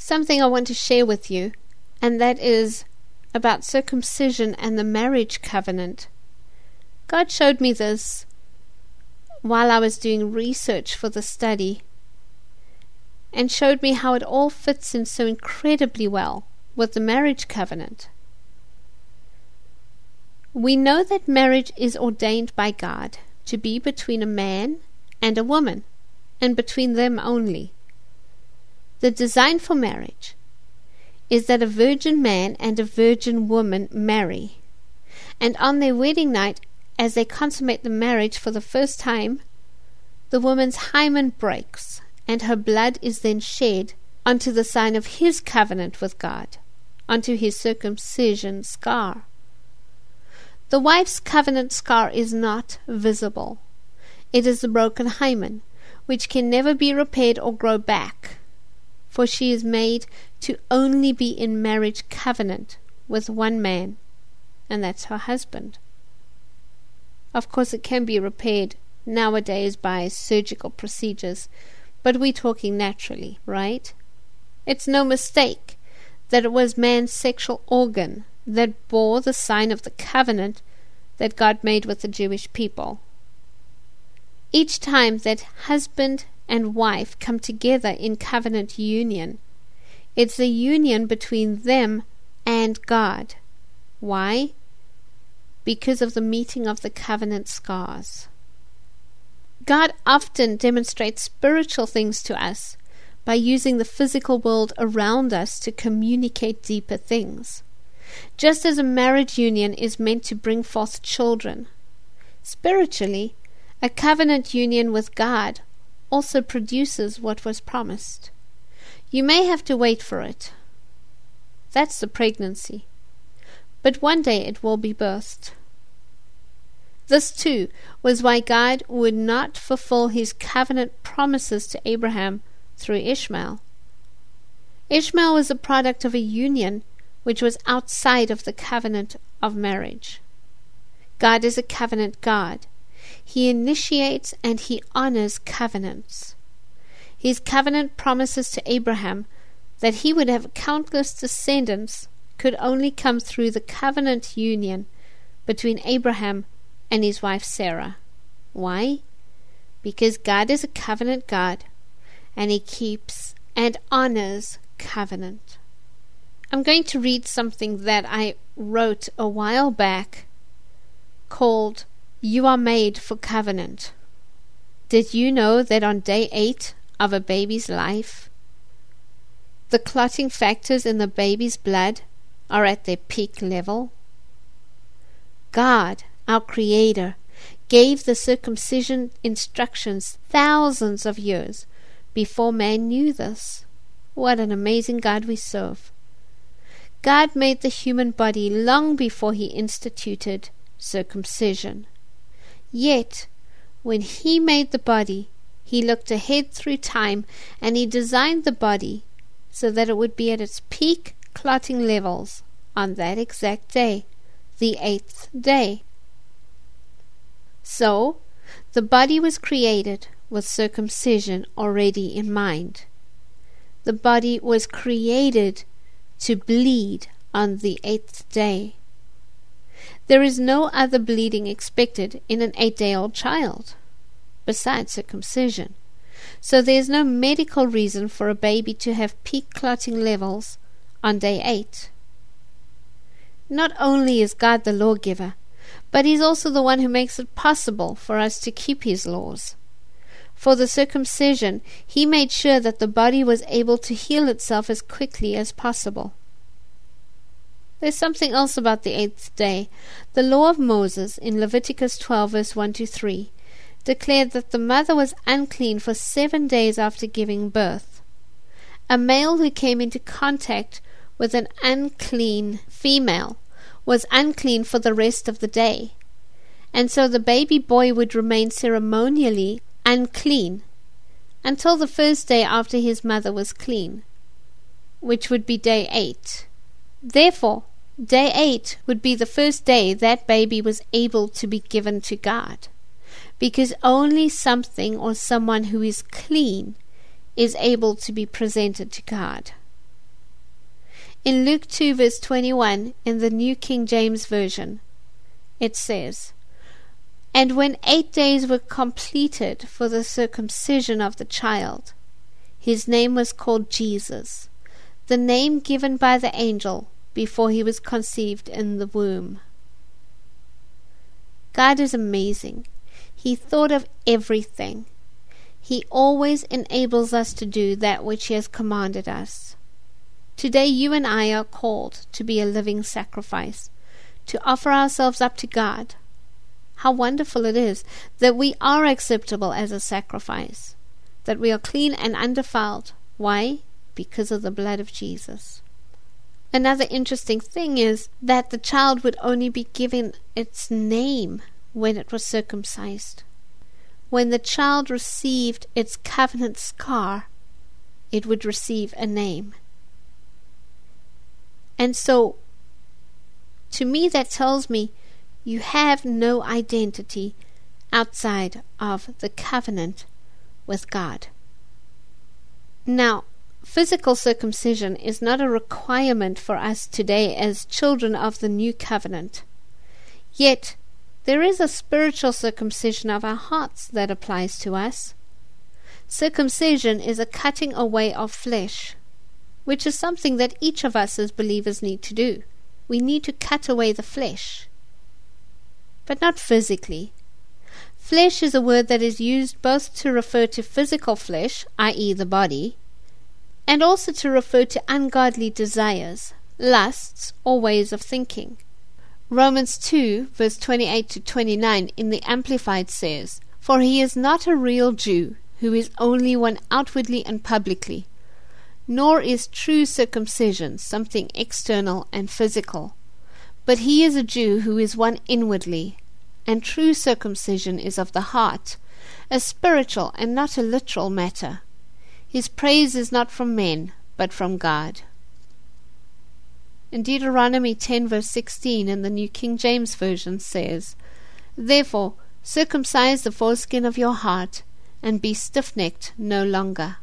something I want to share with you, and that is about circumcision and the marriage covenant. God showed me this while I was doing research for the study, and showed me how it all fits in so incredibly well with the marriage covenant. We know that marriage is ordained by God to be between a man and a woman, and between them only. The design for marriage is that a virgin man and a virgin woman marry, and on their wedding night, as they consummate the marriage for the first time, the woman's hymen breaks, and her blood is then shed onto the sign of his covenant with God, onto his circumcision scar. The wife's covenant scar is not visible. It is the broken hymen, which can never be repaired or grow back, for she is made to only be in marriage covenant with one man, and that's her husband. Of course, it can be repaired nowadays by surgical procedures, but we're talking naturally, right? It's no mistake that it was man's sexual organ that bore the sign of the covenant that God made with the Jewish people. Each time that husband and wife come together in covenant union, it's a union between them and God. Why? Because of the meeting of the covenant scars. God often demonstrates spiritual things to us by using the physical world around us to communicate deeper things. Just as a marriage union is meant to bring forth children, spiritually, a covenant union with God also produces what was promised. You may have to wait for it. That's the pregnancy. But one day it will be birthed. This too was why God would not fulfill his covenant promises to Abraham through Ishmael. Ishmael was a product of a union which was outside of the covenant of marriage. God is a covenant God. He initiates and he honors covenants. His covenant promises to Abraham that he would have countless descendants could only come through the covenant union between Abraham and his wife Sarah. Why? Because God is a covenant God, and he keeps and honors covenant. I'm going to read something that I wrote a while back called "You Are Made for Covenant." Did you know that on day 8 of a baby's life, the clotting factors in the baby's blood are at their peak level? God, our Creator, gave the circumcision instructions thousands of years before man knew this. What an amazing God we serve. God made the human body long before he instituted circumcision. Yet, when he made the body, he looked ahead through time and he designed the body so that it would be at its peak clotting levels on that exact day, the 8th day. So, the body was created with circumcision already in mind. The body was created to bleed on the 8th day. There is no other bleeding expected in an 8-day-old child, besides circumcision. So there is no medical reason for a baby to have peak clotting levels on day 8. Not only is God the lawgiver, but he's also the one who makes it possible for us to keep his laws. For the circumcision, he made sure that the body was able to heal itself as quickly as possible. There's something else about the 8th day. The law of Moses in Leviticus 12 verse 1-3 declared that the mother was unclean for 7 days after giving birth. A male who came into contact with an unclean female was unclean for the rest of the day, and so the baby boy would remain ceremonially unclean until the first day after his mother was clean, which would be day 8. Therefore, day 8 would be the first day that baby was able to be given to God, because only something or someone who is clean is able to be presented to God. In Luke 2 verse 21 in the New King James Version, it says, "And when 8 days were completed for the circumcision of the child, his name was called Jesus, the name given by the angel before he was conceived in the womb." God is amazing. He thought of everything. He always enables us to do that which He has commanded us. Today you and I are called to be a living sacrifice, to offer ourselves up to God. How wonderful it is that we are acceptable as a sacrifice, that we are clean and undefiled. Why? Because of the blood of Jesus. Another interesting thing is that the child would only be given its name when it was circumcised. When the child received its covenant scar, it would receive a name. And so, to me that tells me you have no identity outside of the covenant with God. Now, physical circumcision is not a requirement for us today as children of the new covenant. Yet, there is a spiritual circumcision of our hearts that applies to us. Circumcision is a cutting away of flesh, which is something that each of us as believers need to do. We need to cut away the flesh, but not physically. Flesh is a word that is used both to refer to physical flesh, i.e. the body, and also to refer to ungodly desires, lusts, or ways of thinking. Romans 2 verse 28 to 29 in the Amplified says, "For he is not a real Jew, who is only one outwardly and publicly, nor is true circumcision something external and physical, but he is a Jew who is one inwardly, and true circumcision is of the heart, a spiritual and not a literal matter. His praise is not from men, but from God." In Deuteronomy 10 verse 16 in the New King James Version says, "Therefore circumcise the foreskin of your heart, and be stiff-necked no longer."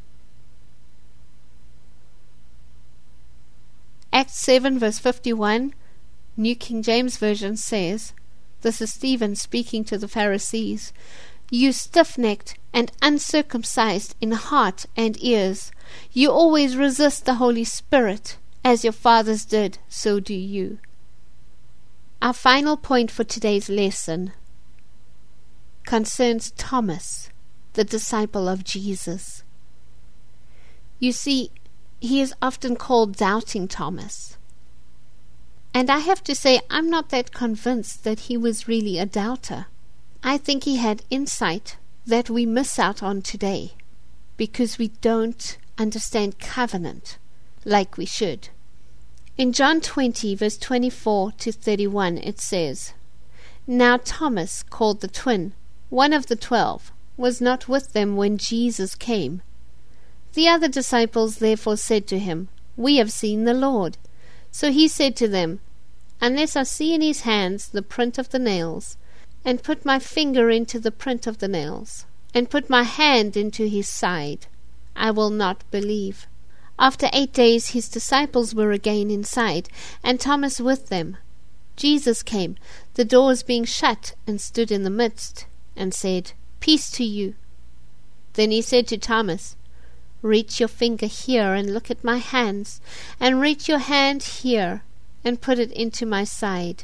Acts 7 verse 51, New King James Version says, this is Stephen speaking to the Pharisees, "You stiff-necked and uncircumcised in heart and ears, you always resist the Holy Spirit. As your fathers did, so do you." Our final point for today's lesson concerns Thomas, the disciple of Jesus. You see, he is often called Doubting Thomas. And I have to say, I'm not that convinced that he was really a doubter. I think he had insight that we miss out on today because we don't understand covenant like we should. In John 20 verse 24 to 31 it says, "Now Thomas, called the twin, one of the 12, was not with them when Jesus came. The other disciples therefore said to him, 'We have seen the Lord.' So he said to them, 'Unless I see in his hands the print of the nails, and put my finger into the print of the nails, and put my hand into his side, I will not believe.' After 8 days his disciples were again inside, and Thomas with them. Jesus came, the doors being shut, and stood in the midst, and said, 'Peace to you.' Then he said to Thomas, 'Reach your finger here, and look at my hands, and reach your hand here, and put it into my side.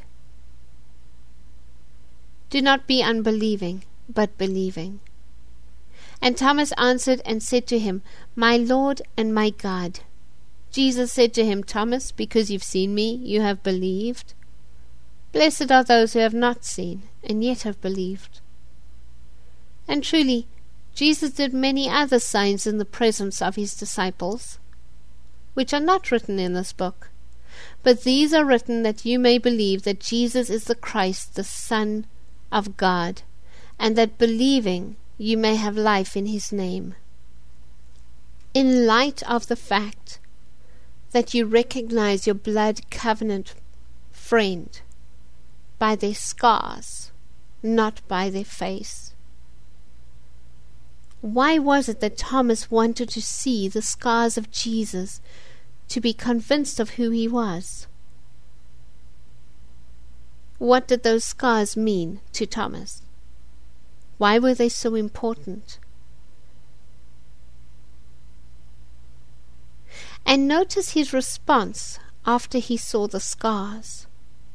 Do not be unbelieving, but believing.' And Thomas answered and said to him, 'My Lord and my God.' Jesus said to him, 'Thomas, because you've seen me, you have believed. Blessed are those who have not seen, and yet have believed.' And truly, Jesus did many other signs in the presence of his disciples, which are not written in this book. But these are written that you may believe that Jesus is the Christ, the Son of God, and that believing you may have life in his name." In light of the fact that you recognize your blood covenant friend by their scars, not by their face, why was it that Thomas wanted to see the scars of Jesus to be convinced of who he was. What did those scars mean to Thomas? Why were they so important? And notice his response after he saw the scars.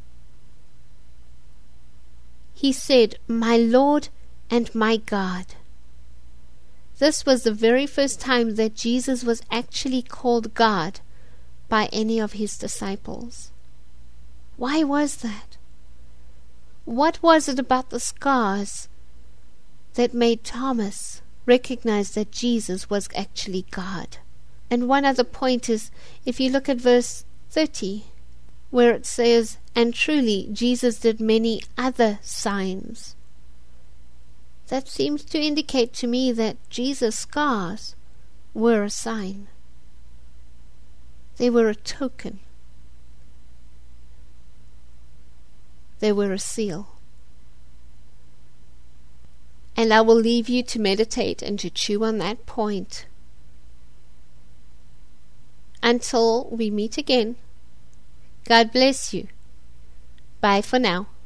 He said, "My Lord and my God." This was the very first time that Jesus was actually called God by any of his disciples. Why was that? What was it about the scars that made Thomas recognize that Jesus was actually God? And one other point is, if you look at verse 30, where it says, "And truly Jesus did many other signs." That seems to indicate to me that Jesus' scars were a sign. They were a token. They were a seal. And I will leave you to meditate and to chew on that point. Until we meet again, God bless you. Bye for now.